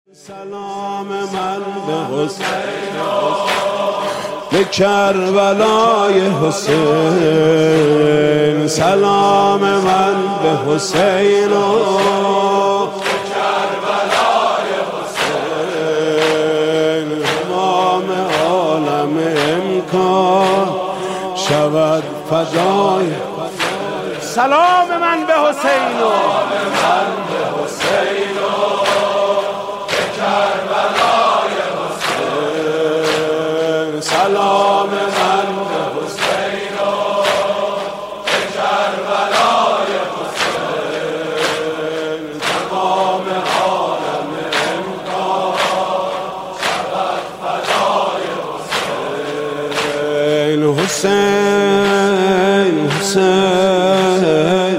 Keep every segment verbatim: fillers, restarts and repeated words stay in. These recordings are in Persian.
سلام من به حسین به کربلای حسین، سلام من به حسین به کربلای حسین، تمام عالم امکان شود فدای. سلام من به حسین من به حسین سلام من به حسین به کربلای حسین، تمام عالم امکان شود فدای حسین. حسین حسین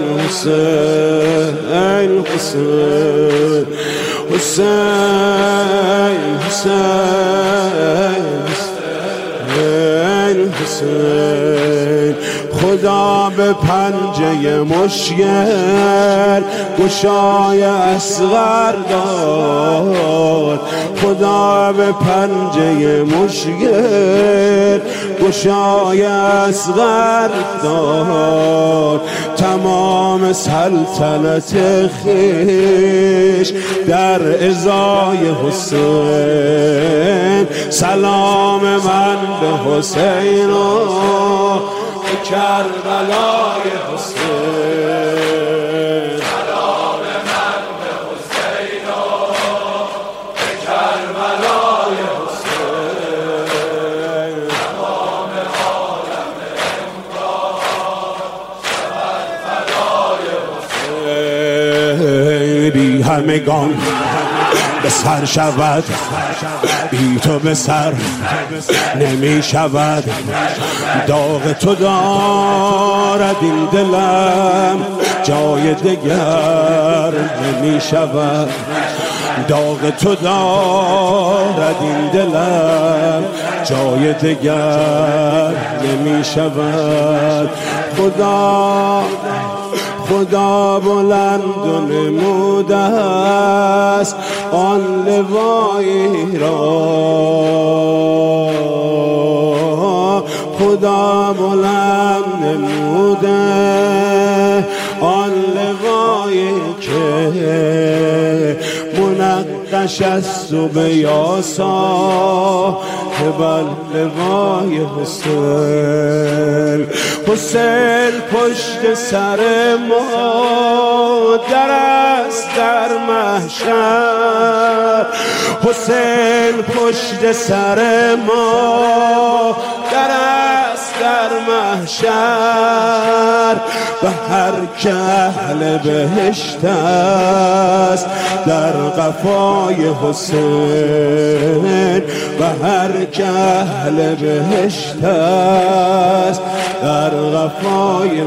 حسین حسین حسین حسین حسین. خدا به پنجه مشکل گشای اصغر داد، خدا به پنجه مشکل گشای اصغر داد، تمام سلطنت خویش در ازای حسین. سلام من به حسین و به کربلای حسین، سلام من به حسین و به کربلای حسین، تمام عالم امکان شود فدای حسین. بی همگان به سر شود، بی تو به سر نمی شود، داغ تو دارد این دلم جای دگر نمی شود، داغ تو دارد این دلم جای دگر نمی شود. خدا خدا بلند و نموده است آن لوایی را، خدا بلند نموده آن لوایی که منقش است و به یاسا بر لوای حسین. حسین پشت سر ما در است در محشر، حسین پشت سر ما در است در محشر، و هر که اهل بهشت است در قفای حسین، و هر که اهل بهشت است در قفای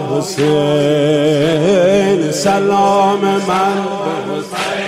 حسین. سلام من به حسین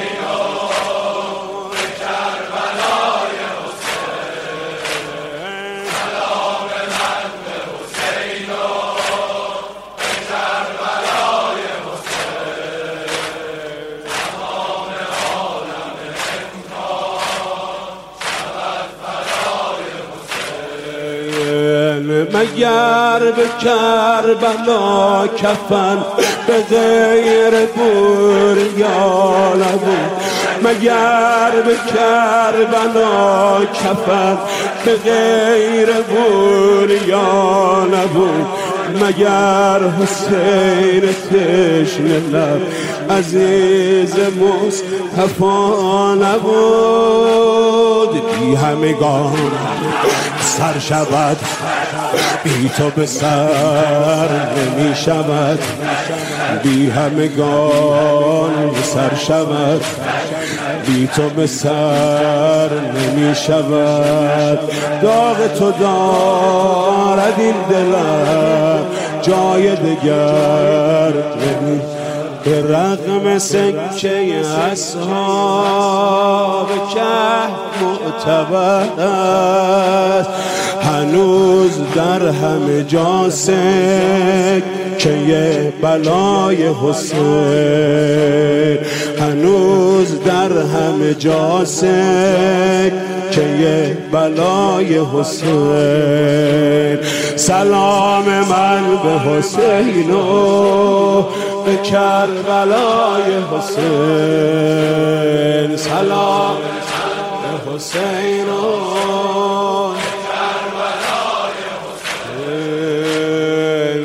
مگر به کربلا کفن به غیر بوریا نبود، مگر به کربلا کفن به غیر بوریا نبود، مگر حسین تشنه لب عزیز مصطفی نبود. بی همگان سر شود، بی تو به سر نمی شود، بی همگان سر شود، بی تو به سر نمی شود، داغ تو دارد این دلم جای دگر نمی. به رغم سکه اصحاب کهف معتبر است. هنوز در همه جا سکه بلای حسین، هنوز در همه جا سکه بلای حسین. سلام من به حسین و به کربلای حسین، سلام به حسین و به کربلای حسین.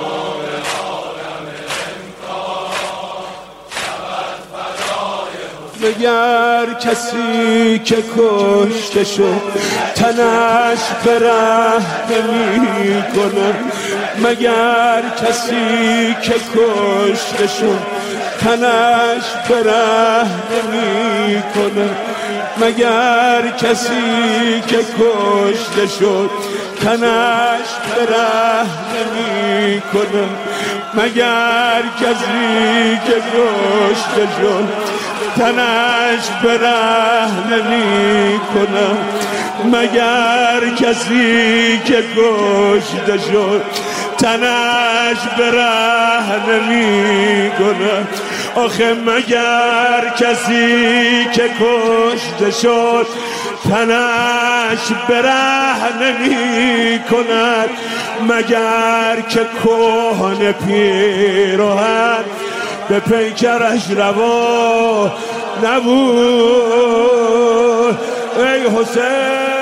مگر کسی که کشته شد تنش به رحم نمی کند، مگر کسی که کشته شد تنش به رحم نمی کند، مگر کسی که کشته شد تنش به رحم نمی کند، مگر کسی که کشته شد تنش به رحم نمی کند، مگر کسی که کشته شد تنش به رحم نمی کند. آخه مگر کسی که کشته شد تنش به رحم نمی کند، مگر که کهنه پیراهن به پیکرش روا نبود. ای حسین